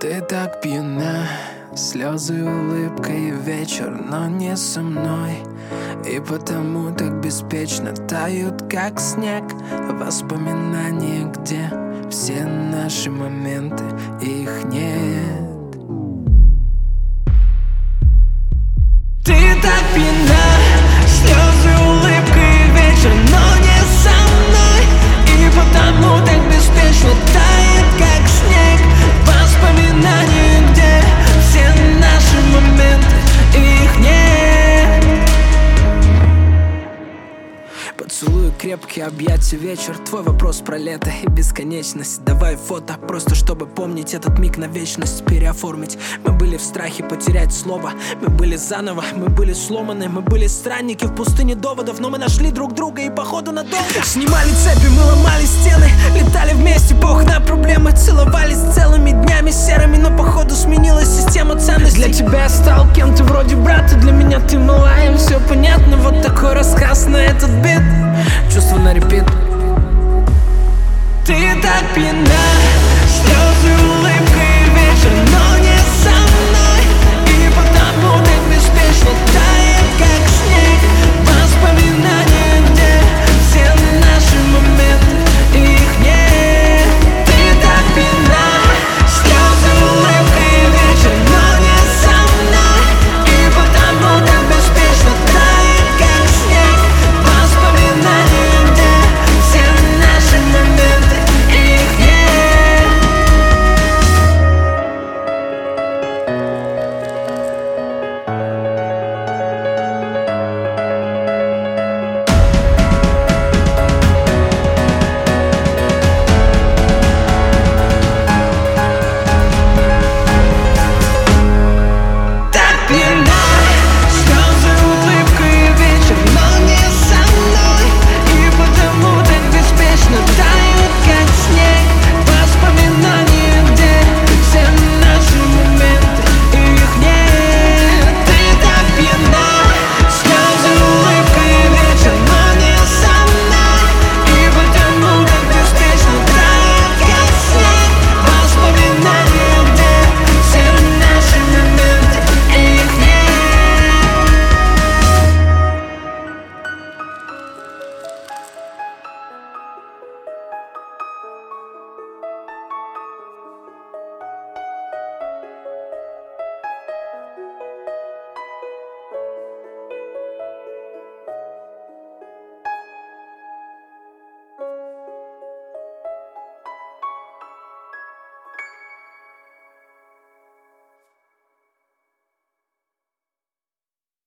Ты так пьяна, слезы, улыбка и вечер, но не со мной. И потому так беспечно тают, как снег, воспоминания, где все наши моменты, их нет. Ты так пьяна, слезы, улыбка и вечер, но не со мной. И потому так беспечно тает, как снег, воспоминания, где все наши моменты, их нет. Поцелуй, крепкие объятия, вечер. Твой вопрос про лето и бесконечность. Давай фото, просто чтобы помнить этот миг на вечность. Переоформить. Мы были в страхе потерять слово. Мы были заново, мы были сломаны. Мы были странники в пустыне доводов. Но мы нашли друг друга и походу надолго. Снимали цепи, мы ломали стены. Летали вместе, бог на проблемы. Целовались целыми днями серыми. Но походу сменилась система ценностей. Для тебя я стал кем-то вроде брата. Для меня ты малая, все понятно. Вот такой рассказ на этот бит. Чувство на репит. Ты так пьяна,